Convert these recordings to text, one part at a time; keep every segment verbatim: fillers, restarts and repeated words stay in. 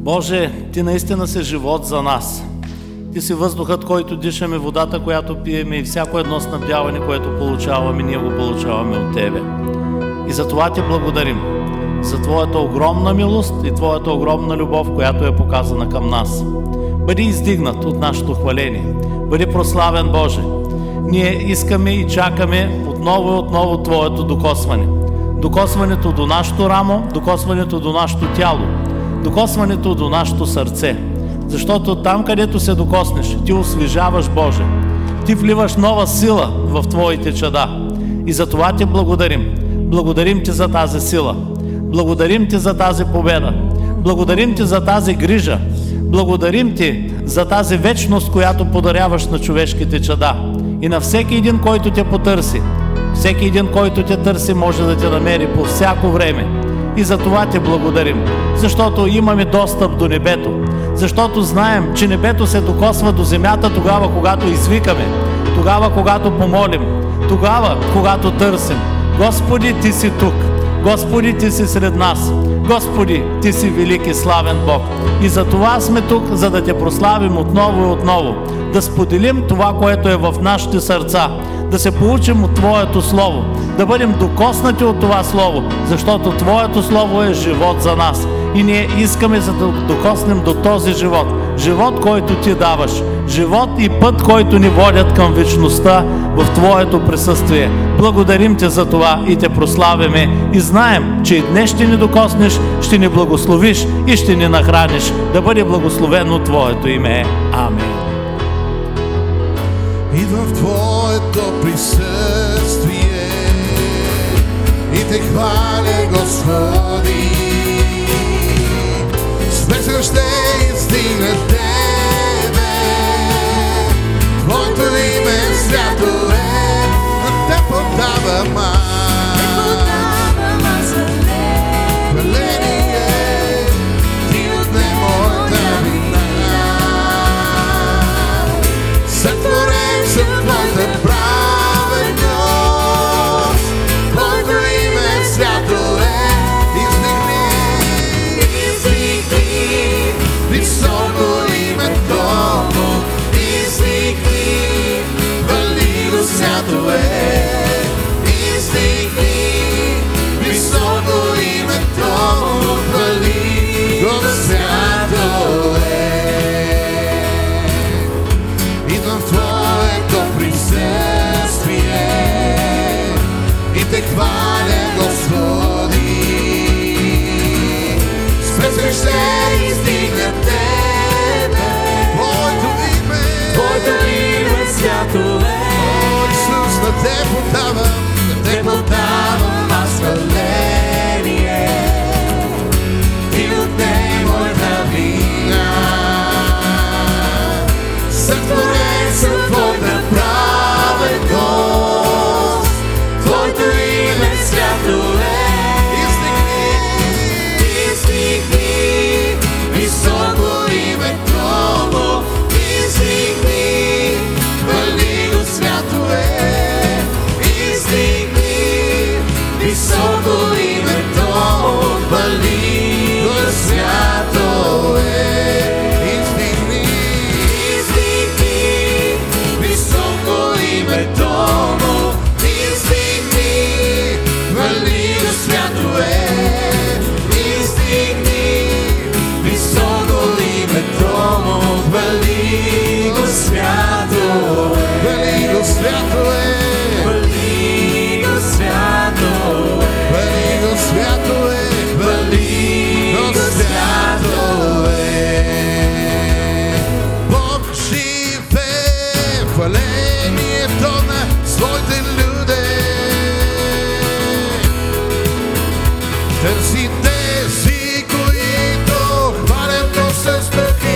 Боже, Ти наистина си живот за нас. Ти си въздухът, който дишаме, водата, която пиеме и всяко едно снабдяване, което получаваме, ние го получаваме от Тебе. И за това Ти благодарим, за Твоята огромна милост и Твоята огромна любов, която е показана към нас. Бъди издигнат от нашето хваление. Бъди прославен, Боже. Ние искаме и чакаме отново и отново Твоето докосване. Докосването до нашето рамо, докосването до нашето тяло, докосването до нашето сърце. Защото там, където се докоснеш, Ти освежаваш, Боже. Ти вливаш нова сила в Твоите чада. И за това Ти благодарим. Благодарим Ти за тази сила. Благодарим Ти за тази победа. Благодарим Ти за тази грижа. Благодарим Ти за тази вечност, която подаряваш на човешките чада. И на всеки един, който Те потърси. Всеки един, който Те търси, може да Те намери по всяко време. И за това Ти благодарим. Защото имаме достъп до небето. Защото знаем, че небето се докосва до земята тогава, когато извикаме. Тогава, когато помолим. Тогава, когато търсим. Господи, Ти си тук. Господи, Ти си сред нас. Господи, Ти си велик и славен Бог. И за това сме тук, за да Те прославим отново и отново. Да споделим това, което е в нашите сърца. Да се получим от Твоето Слово. Да бъдем докоснати от това Слово. Защото Твоето Слово е живот за нас. И ние искаме да докоснем до този живот. Живот, който Ти даваш. Живот и път, който ни водят към вечността в Твоето присъствие. Благодарим Ти за това и Те прославяме и знаем, че и днес ще ни докоснеш, ще ни благословиш и ще ни нахраниш. Да бъде благословено Твоето име. Амин. Идвам в Твоето присъствие и Те хваля, Господи. С песен ще издигна Тебе, Твоето име свято е, на Те подавам аз. Хваление, Ти отне моята вина. Сътворен съм Твоята праведност, Твоето име свято е. Високо името му, издигни, хвали го свято е. Издигни, високо името му, хвали го свято е. Идвам в Твоето присъствие и Те хваля, Господи. С песен ще издигна Тебе, Твоето име, Твоето име свято е. О, Исус, на Те подавам, на Те подавам аз хваление. Ти отне моята вина. Сътворен съм Твоята праведност, Твоето име свято е. Високо името му, издигни, хвали го свято е. Издигни, високо името му, хвали го свято е. Издигни, издигни, високо името му, издигни, хвали го свято е. Хвали го свято е, хвали го свято е, хвали го свято е, хвали го свято е, хвали го свято е. Бог живее в хвалението на своите люди. Търсите си, които хвалят го с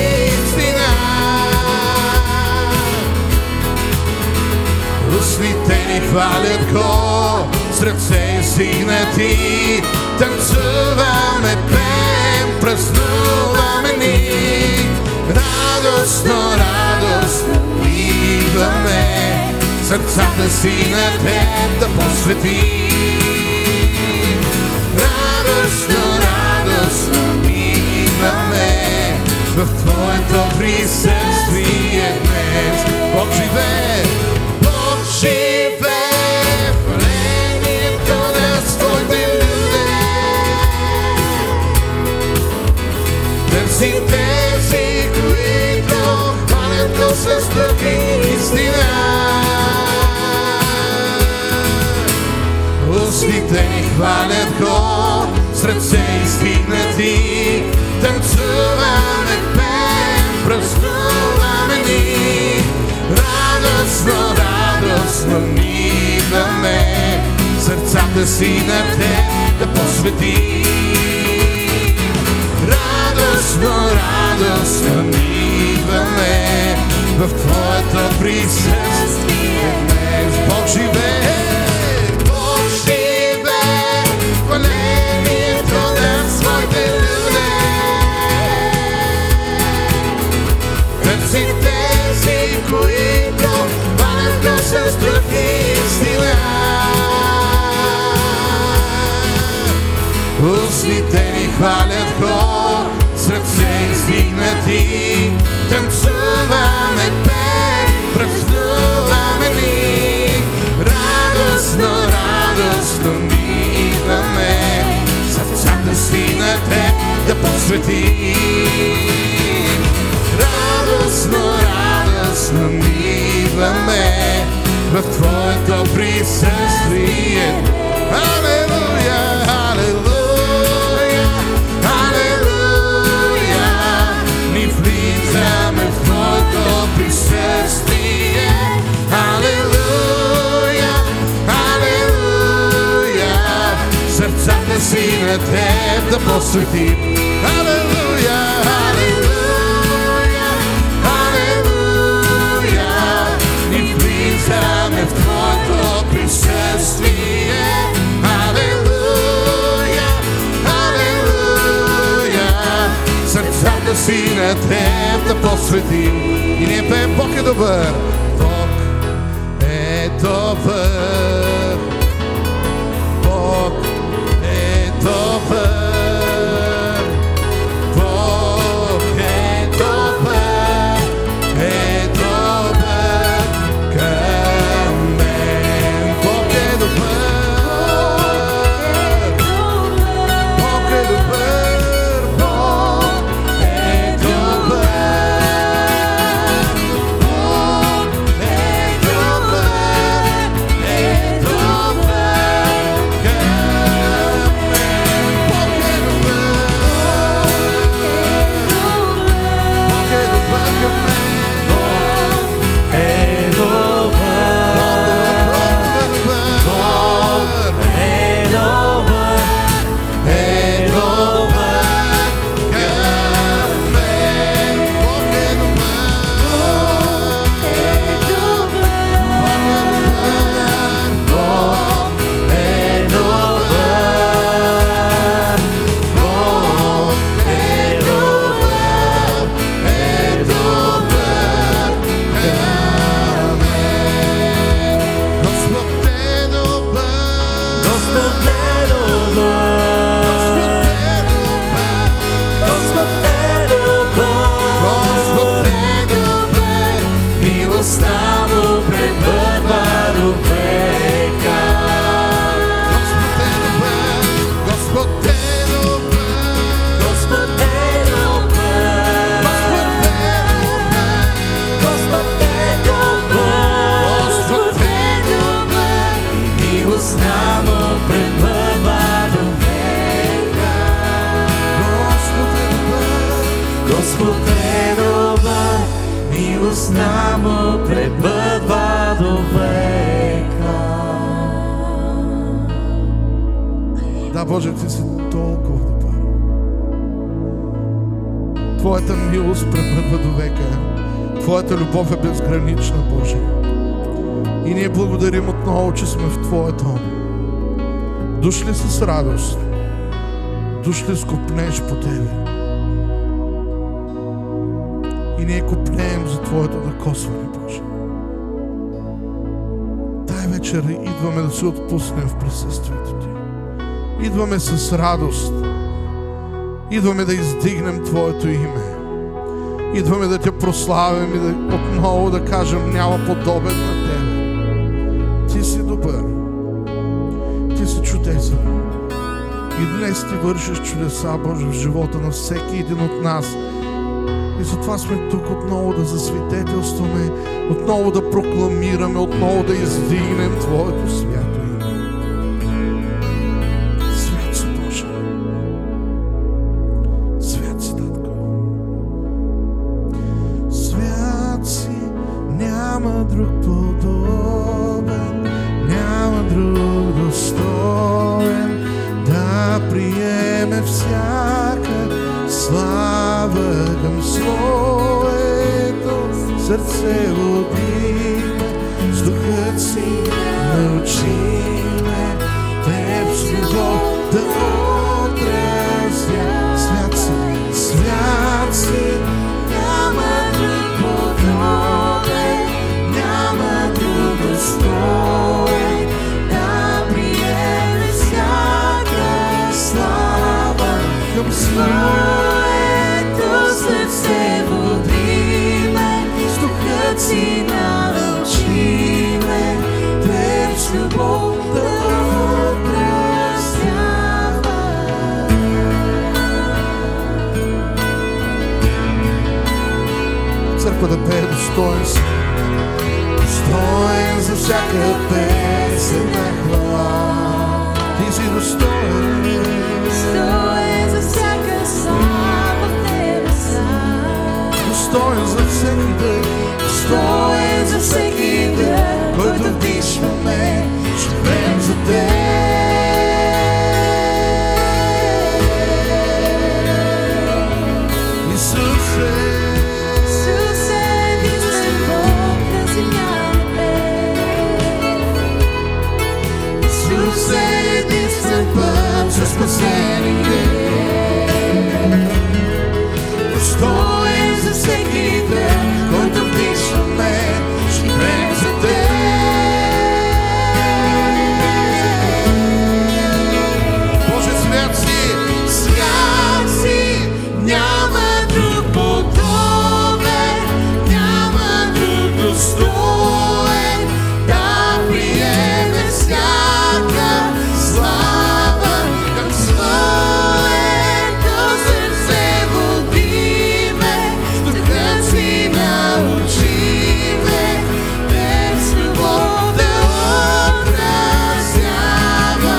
освитени хвалят го, сърце сигнати, танцуваме, пеем, празнуваме ни. Радостно, радостно идваме, сърцата си на Теб да посвети. Радостно, радостно идваме, в Твоето присъствие днес. Бог живее, Бог живее в валението на своите люди. Търси тези, които хвалят Го с дух и истина. Устните ни хвалят Го, сърце изтигнати, танцуваме пеем, празнуваме ни. Радостно, радостно ни идваме, сърцата си на Теб да посветим. Радостно, радостно ни идваме в Твоето присъствие днес. Бог живее, Бог живее в валението на своите люди. Търси тези, които хвалят Го с дух и истина. Устните ни хвалят Го, сърце издигнати, танцуваме пеем, празнуваме ни. Радостно, радостно ни идваме, сърцата си на Теб да посветим. Радостно, радостно ни идваме в Твоето присъствие. Алелуя, алелуя, алелуя. Ни влизаме в Твоето присъствие. Алелуя, алелуя. Сърцата си на Теб да посветим. Алелуя, алелуя, алелуя. Ни влизаме в Твоето присъствие. Алелуя, алелуя. Сърцата си на Теб да посветим. И ние пеем: Бог е добър, Бог е добър, Бог е добър. Да, Боже, Ти си толкова добър. Твоята милост пребъдва до века. Твоята любов е безгранична, Боже. И ние благодарим отново, че сме в Твоя дом. Дошли с радост. Дошли с копнеж по Тебе. И ние копнеем за Твоето докосване, Боже. Тай вечер идваме да се отпуснем в присъствието Ти. Идваме с радост. Идваме да издигнем Твоето име. Идваме да те прославим и да, отново да кажем, няма подобен на Тебе. Ти си добър. Ти си чудесен. И днес Ти вършиш чудеса, Боже, в живота на всеки един от нас. И затова сме тук отново да засвидетелстваме, отново да прокламираме, отново да издигнем Твоето свято име. Свят си, Боже. Свят си, Татко. Свят си, няма друг подобен, няма друг достоен да приеме всяка слава към своето сърце водиме, с духът си научиме, Теб с любов да отразя. Свят си, свят си, няма друг подобен, няма друг достоен да приеме всяка слава към своето сърце водиме, с духът си научиме, Теб с любов да отразява. Църква да пее достоен си, достоен за всяка песен на хвала. Ти си достоен, достоен за всяка слава в небеса, достоен за всеки ден, достоен за всеки ден, който вдишваме, живеем за Теб. Исусе, Исусе, единствен Бог на земя и небе. Исусе, единствен път за спасение. Достоен за всеки ден, който вдишваме, живеем за Теб. Боже, свят си, свят си, няма друг подобен, няма друг достоен да приеме всяка слава към своето сърце водиме, с духът си научиме, Теб с любов да отразява.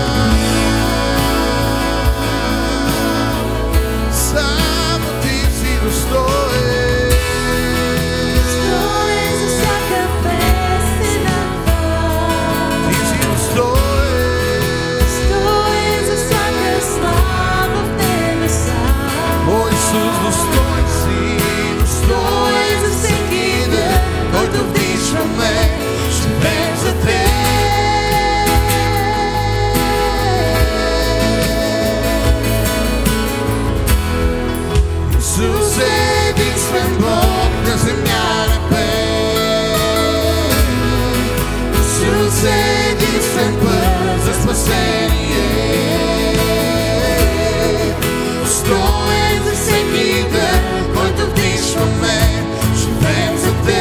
Само Ти си достоен, Достоен за всяка песен на хвала, Ти си достоен. достоен за всяка слава в небеса, О, Исус, достоен си, достоен за всеки ден, който вдишваме, живеем за Теб. Исус е единствен Бог на земя и небе. Исус е единствен път за спасение. Достоен за всеки ден, който вдишваме, живеем за Теб.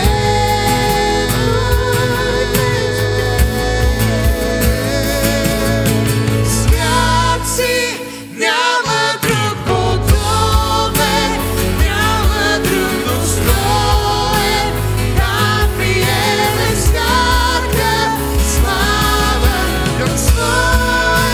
Свят си, няма друг подобен, няма друг достоен да приеме всяка слава към своето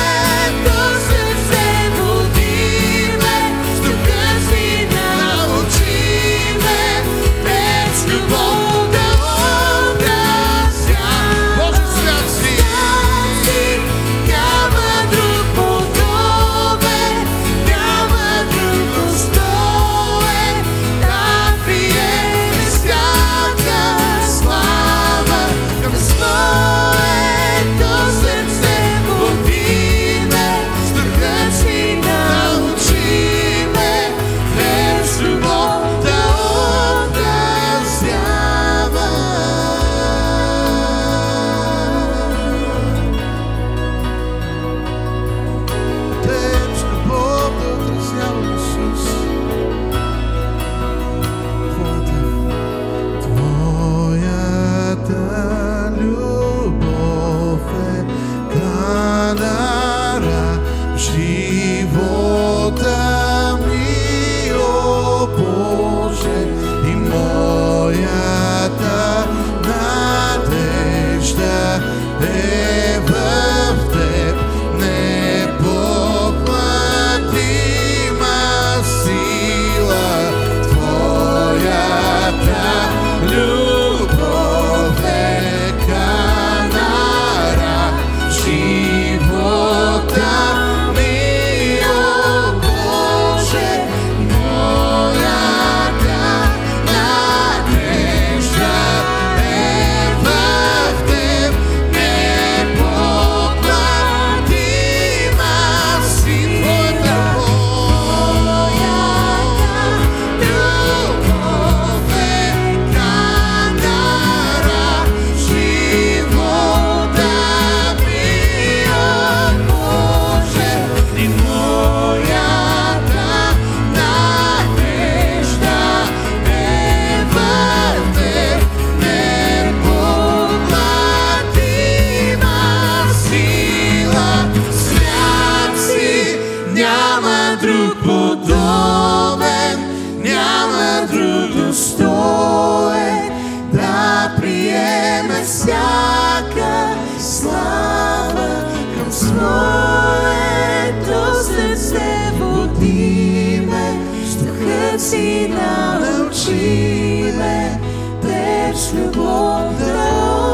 Духът си научи ме, Теб с любов да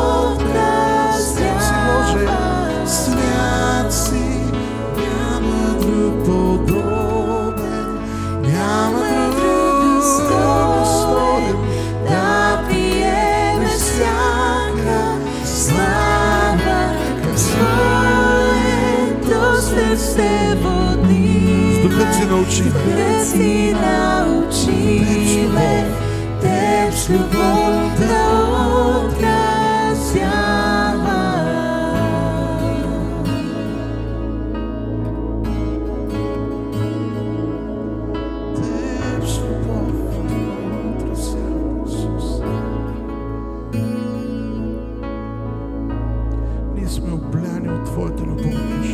отразява. Свят си, няма друг подобен, няма друг достоен да приеме всяка слава към своето сърце води. С Духът си научи ме, Духът си научи ме, Теб с любов да отразява. Теб с любов да отразява, Исус. Ние сме обляни от Твоята любов, Боже.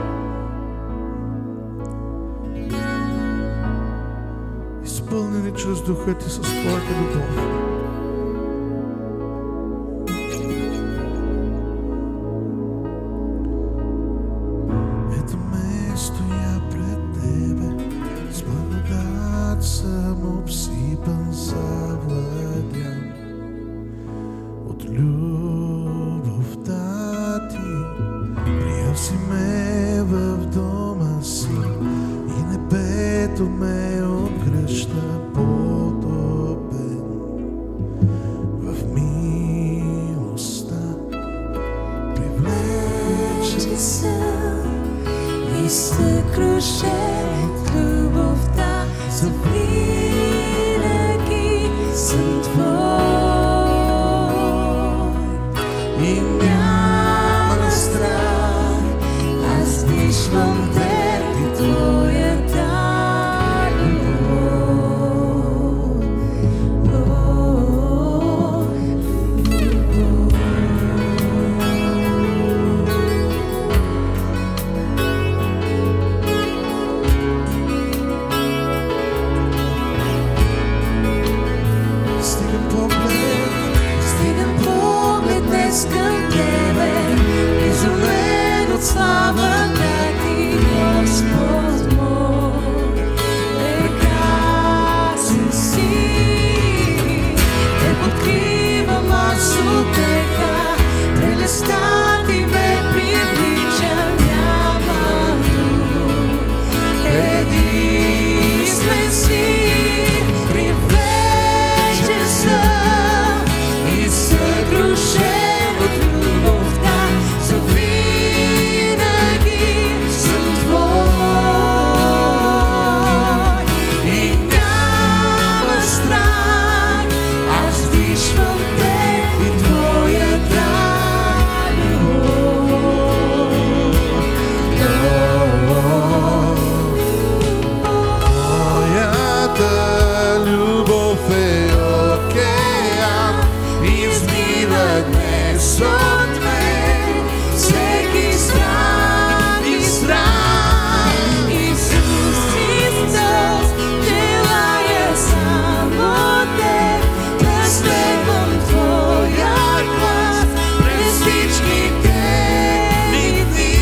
Изпълнени чрез Духа Ти с Твоята любов. Ето ме стоя пред Тебе, с благодат съм обсипан, завладян от любовта Ти. Приел си ме в дома си и небето ме обгръща подобен в милостта. Привлечен съм и съкрушен от любовта, завинаги съм Твой. и Няма страх, аз виждам Теб и Твоята любов. О, стига поглед, стигам поглед днес към Тебе, изумен от славата Ти, Господ мой. Прекрасен си, Теб откривам аз отека, прелестта Ти ме привлича, няма друг. Единствен си, привлечен съм и съкрушен от любовта, завинаги съм Твой. И няма страх, аз виждам Теб и Твоята любов. Твоята любов е океан, измива днес от мен всеки страх и страх. Исус Христос, желая само Теб, да следвам Твоя глас през всичките ми дни.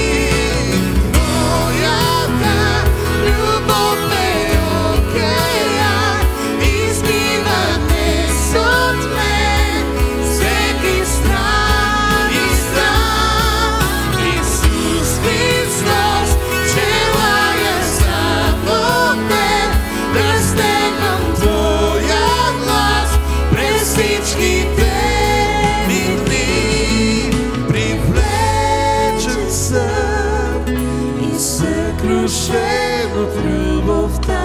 Твоята Любов е океан, измива днес от мен всеки страх и страх. Исус Христос, желая само Теб, да следвам Твоя глас през всичките ми дни. привлечен съм И съкрушен от любовта,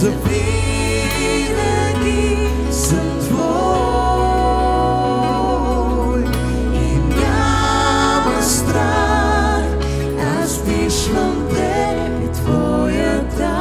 завинаги съм Твой. И няма страх, аз виждам Теб и Твоята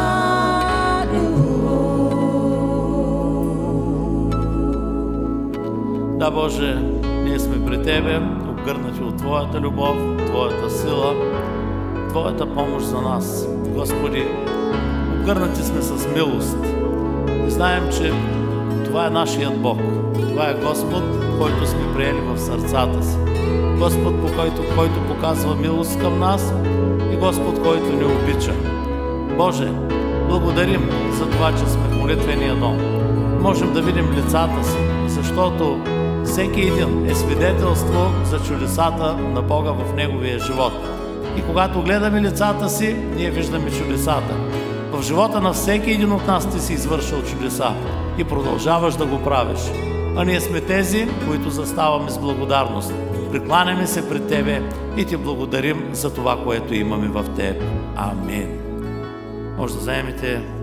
любов. Да, Боже, ние сме при Тебе, обгърнати от Твоята любов, Твоята сила, Твоята помощ за нас. Господи, обгърнати сме с милост и знаем, че това е нашият Бог. Това е Господ, който сме приели в сърцата си. Господ, по който, който показва милост към нас и Господ, който ни обича. Боже, Благодарим за това, че сме в молитвения дом. Можем да видим лицата си, защото всеки един е свидетелство за чудесата на Бога в неговия живот. И когато гледаме лицата си, ние виждаме чудесата. В живота на всеки един от нас ти си извършил чудеса и продължаваш да го правиш. А ние сме тези, които заставаме с благодарност. Прекланяме се пред Тебе и Ти благодарим за това, което имаме в Теб. Амин. Може да вземете